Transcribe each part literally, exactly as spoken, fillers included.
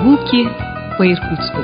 Прогулки по Иркутску.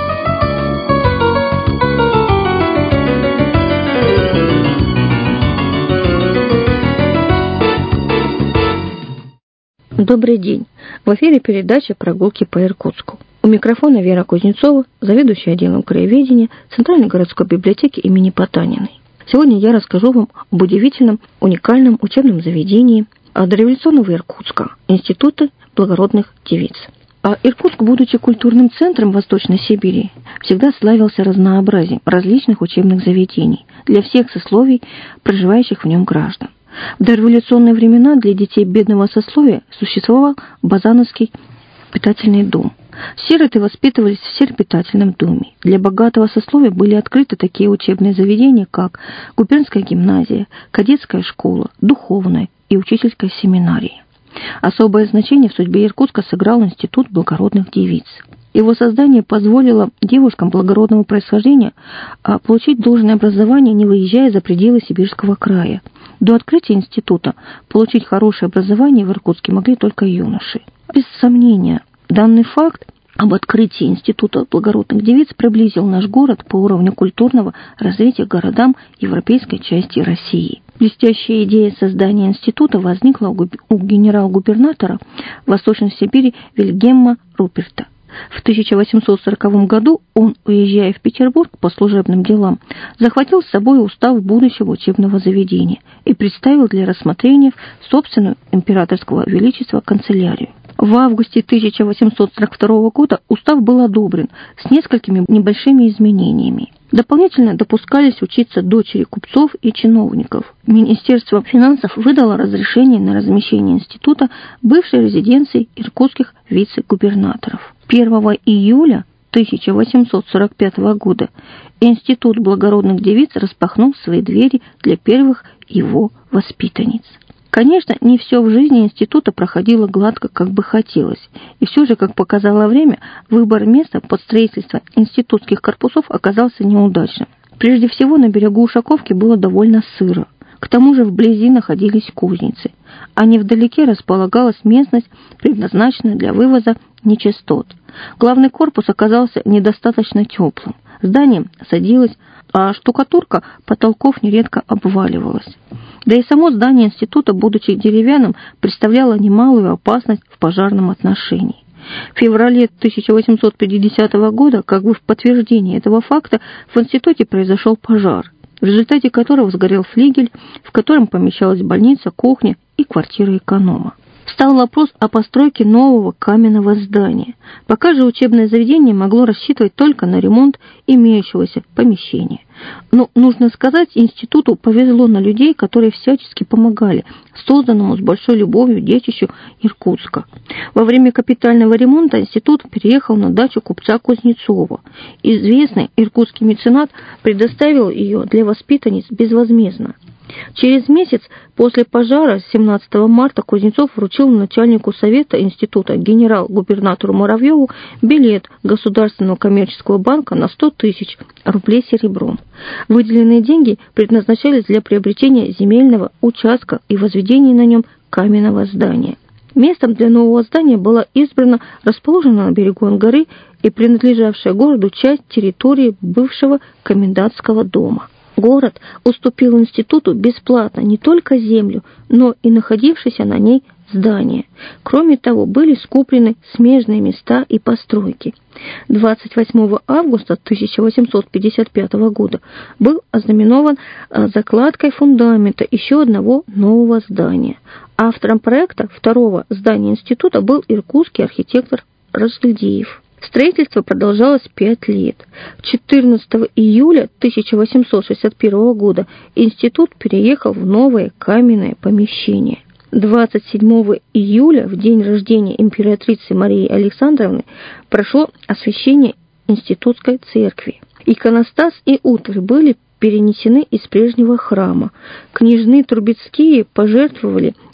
Добрый день. В эфире передача «Прогулки по Иркутску». У микрофона Вера Кузнецова, заведующая отделом краеведения Центральной городской библиотеки имени Потаниной. Сегодня я расскажу вам об удивительном, уникальном учебном заведении дореволюционного Иркутска, Института благородных девиц. А Иркутск, будучи культурным центром Восточной Сибири, всегда славился разнообразием различных учебных заведений для всех сословий, проживающих в нем граждан. В дореволюционные времена для детей бедного сословия существовал Базановский питательный дом. Сироты воспитывались в сиропитательном доме. Для богатого сословия были открыты такие учебные заведения, как губернская гимназия, кадетская школа, духовная и учительская семинария. Особое значение в судьбе Иркутска сыграл Институт благородных девиц. Его создание позволило девушкам благородного происхождения получить должное образование, не выезжая за пределы Сибирского края. До открытия института получить хорошее образование в Иркутске могли только юноши. Без сомнения, данный факт об открытии Института благородных девиц приблизил наш город по уровню культурного развития к городам европейской части России. Блестящая идея создания института возникла у генерал-губернатора Восточной Сибири Вильгельма Руперта. В тысяча восемьсот сороковом году он, уезжая в Петербург по служебным делам, захватил с собой устав будущего учебного заведения и представил для рассмотрения в собственную императорского величества канцелярию. В августе тысяча восемьсот сорок второго года устав был одобрен с несколькими небольшими изменениями. Дополнительно допускались учиться дочери купцов и чиновников. Министерство финансов выдало разрешение на размещение института в бывшей резиденции иркутских вице-губернаторов. первого июля тысяча восемьсот сорок пятого года Институт благородных девиц распахнул свои двери для первых его воспитанниц. Конечно, не все в жизни института проходило гладко, как бы хотелось, и все же, как показало время, выбор места под строительство институтских корпусов оказался неудачным. Прежде всего, на берегу Ушаковки было довольно сыро. К тому же вблизи находились кузницы, а невдалеке располагалась местность, предназначенная для вывоза нечистот. Главный корпус оказался недостаточно теплым. Здание садилось, а штукатурка потолков нередко обваливалась. Да и само здание института, будучи деревянным, представляло немалую опасность в пожарном отношении. В феврале тысяча восемьсот пятидесятого года, как бы в подтверждение этого факта, в институте произошел пожар, в результате которого сгорел флигель, в котором помещалась больница, кухня и квартира эконома. Встал вопрос о постройке нового каменного здания. Пока же учебное заведение могло рассчитывать только на ремонт имеющегося помещения. Но, нужно сказать, институту повезло на людей, которые всячески помогали созданному с большой любовью детищу Иркутска. Во время капитального ремонта институт переехал на дачу купца Кузнецова. Известный иркутский меценат предоставил ее для воспитанниц безвозмездно. Через месяц после пожара, семнадцатого марта, Кузнецов вручил начальнику совета института генерал-губернатору Муравьеву билет Государственного коммерческого банка на сто тысяч рублей серебром. Выделенные деньги предназначались для приобретения земельного участка и возведения на нем каменного здания. Местом для нового здания была избрана расположенная на берегу Ангары и принадлежавшая городу часть территории бывшего комендантского дома. Город уступил институту бесплатно не только землю, но и находившиеся на ней здания. Кроме того, были скуплены смежные места и постройки. двадцать восьмого августа тысяча восемьсот пятьдесят пятого года был ознаменован закладкой фундамента еще одного нового здания. Автором проекта второго здания института был иркутский архитектор Разгильдеев. Строительство продолжалось пять лет. четырнадцатого июля тысяча восемьсот шестьдесят первого года институт переехал в новое каменное помещение. двадцать седьмого июля, в день рождения императрицы Марии Александровны, прошло освящение институтской церкви. Иконостас и утварь были перенесены из прежнего храма. Княжны Трубецкие пожертвовали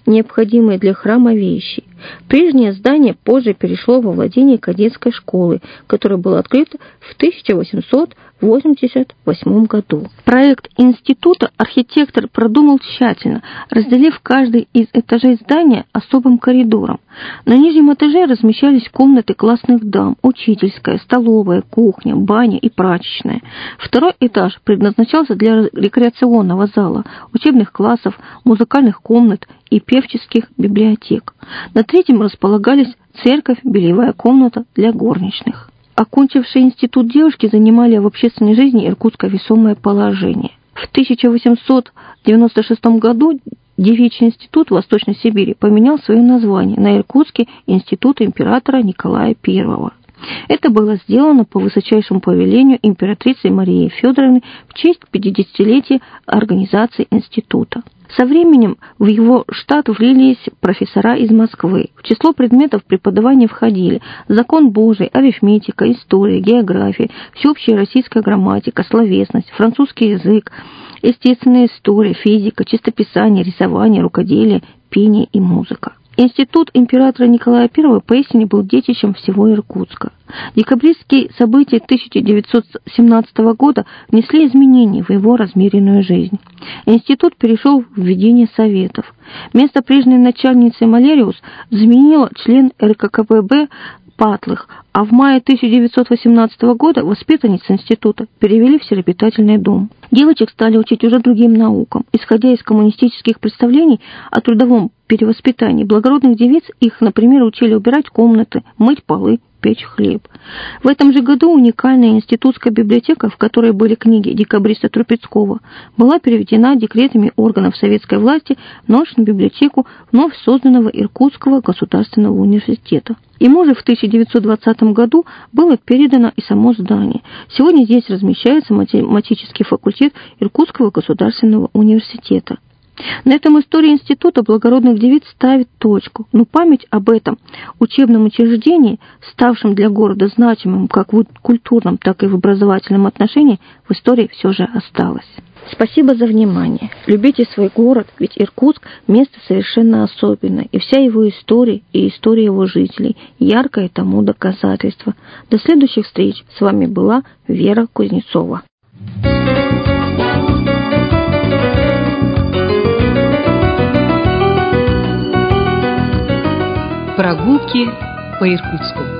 необходимые для храма вещи. Прежнее здание позже перешло во владение кадетской школы, которая была открыта в тысяча восемьсот восемьдесят восьмом году. Проект института архитектор продумал тщательно, разделив каждый из этажей здания особым коридором. На нижнем этаже размещались комнаты классных дам, учительская, столовая, кухня, баня и прачечная. Второй этаж предназначался для рекреационного зала, учебных классов, музыкальных комнат и певческих библиотек. На третьем располагались церковь, бельевая комната для горничных. Окончившие институт девушки занимали в общественной жизни Иркутска весомое положение. В тысяча восемьсот девяносто шестом году девичий институт Восточной Сибири поменял свое название на Иркутский институт императора Николая Первого. Это было сделано по высочайшему повелению императрицы Марии Федоровны в честь пятидесятилетия организации института. Со временем в его штат влились профессора из Москвы. В число предметов преподавания входили закон Божий, арифметика, история, география, всеобщая российская грамматика, словесность, французский язык, естественная история, физика, чистописание, рисование, рукоделие, пение и музыка. Институт императора Николая Первого поистине был детищем всего Иркутска. Декабристские события тысяча девятьсот семнадцатого года внесли изменения в его размеренную жизнь. Институт перешел в ведение советов. Место прежней начальницы Малериус заменила член эр ка ка пэ бэ Патлых, а в мае тысяча девятьсот восемнадцатого года воспитанниц института перевели в сиропитательный дом. Девочек стали учить уже другим наукам. Исходя из коммунистических представлений о трудовом перевоспитании благородных девиц, их, например, учили убирать комнаты, мыть полы, печь хлеб. В этом же году уникальная институтская библиотека, в которой были книги декабриста Трубецкого, была переведена декретами органов советской власти в научную библиотеку вновь созданного Иркутского государственного университета. Ему же в тысяча девятьсот двадцатом году было передано и само здание. Сегодня здесь размещается математический факультет Иркутского государственного университета. На этом история института благородных девиц ставит точку, но память об этом учебном учреждении, ставшем для города значимым как в культурном, так и в образовательном отношении, в истории все же осталась. Спасибо за внимание. Любите свой город, ведь Иркутск – место совершенно особенное, и вся его история и история его жителей – яркое тому доказательство. До следующих встреч. С вами была Вера Кузнецова. Прогулки по Иркутску.